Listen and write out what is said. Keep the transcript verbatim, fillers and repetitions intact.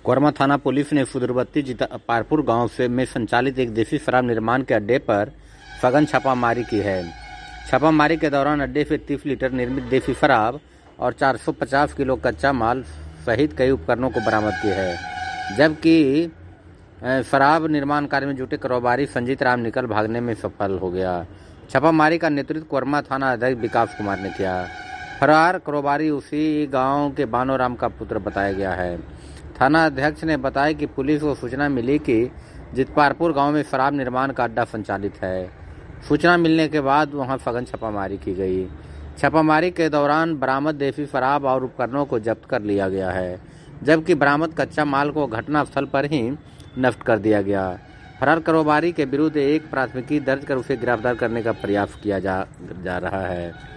कोरमा थाना पुलिस ने सुदूरवर्ती पारपुर गांव से में संचालित एक देसी शराब निर्माण के अड्डे पर सघन छापामारी की है। छापामारी के दौरान अड्डे से तीस लीटर निर्मित देसी शराब और चार सौ पचास किलो कच्चा माल सहित कई उपकरणों को बरामद किए हैं, जबकि शराब निर्माण कार्य में जुटे कारोबारी संजीत राम निकल भागने में सफल हो गया। छापामारी का नेतृत्व कोरमा थाना अध्यक्ष विकास कुमार ने किया। फरार कारोबारी उसी गांव के बानो राम का पुत्र बताया गया है। थाना अध्यक्ष ने बताया कि पुलिस को सूचना मिली कि जितपारपुर गांव में शराब निर्माण का अड्डा संचालित है। सूचना मिलने के बाद वहां सघन छापामारी की गई। छापामारी के दौरान बरामद देसी शराब और उपकरणों को जब्त कर लिया गया है, जबकि बरामद कच्चा माल को घटनास्थल पर ही नष्ट कर दिया गया। फरार कारोबारी के विरुद्ध एक प्राथमिकी दर्ज कर उसे गिरफ्तार करने का प्रयास किया जा, जा रहा है।